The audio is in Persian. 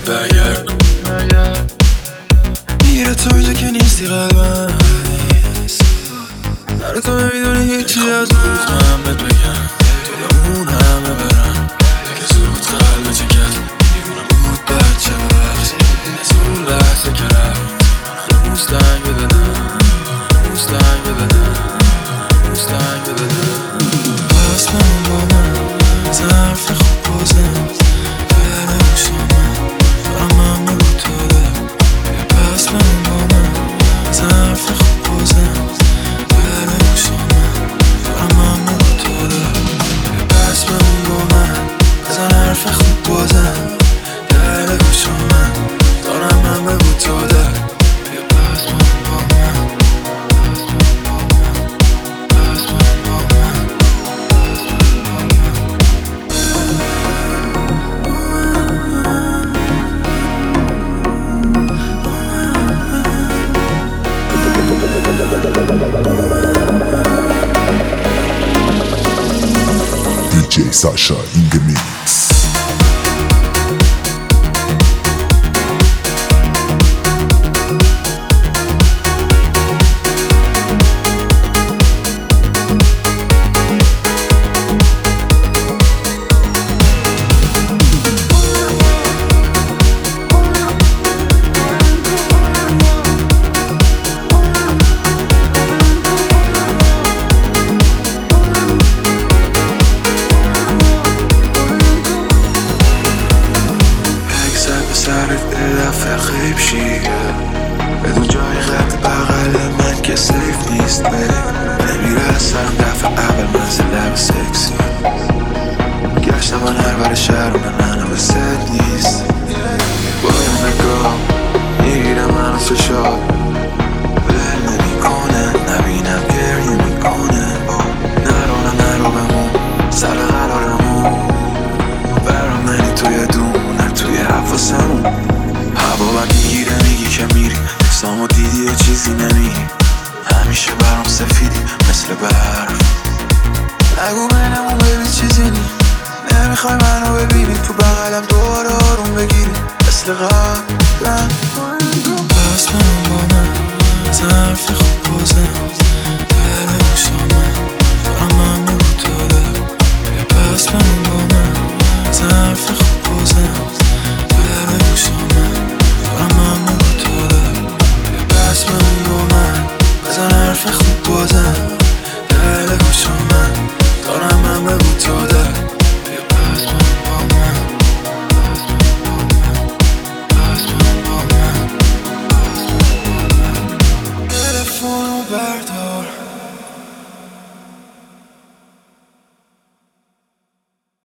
برگرد میره توی که نیستی قلبم برای تو نمیدونی هیچی از من بهت بگم توی اون همه برم دیگه زود قلب چکت دیوونه بود بچه ببخش از اون لحظه که رفت موستنگ بدنم موستنگ بدنم موستنگ بدنم پس من با من ظرف خوب بازم بره بوشامم دارم همه بود تاده پس من با من ظرف خوب بازم بره بوشامم دارم همه بود تاده پس من با من ظرف خوب بازم بره بوشامم دارم همه بود تاده DJ Sasha in the mix. خیب شی بدون جای خط بغل من که سیف نیست نمیرسم دفعه اول منزل لب سکسی گشتم من هر بر شهر و من به ست نیست با یه نگاه میگیرم منو فشار بل نمیکنه نبینم گریه میکنه نرو بمون سر قرارمون برام منی توی دونه توی حواسمون هوا بر میگیره میگی که میری حسامو دیدی یه چیزی نمیگی همیشه برام سفیدی مثل برف نگو بینمون ببین چیزی نی نمیخوای منو ببینی تو بغلم دوباره آروم بگیری مثل قبلم پس من با من ظرف خوب بازم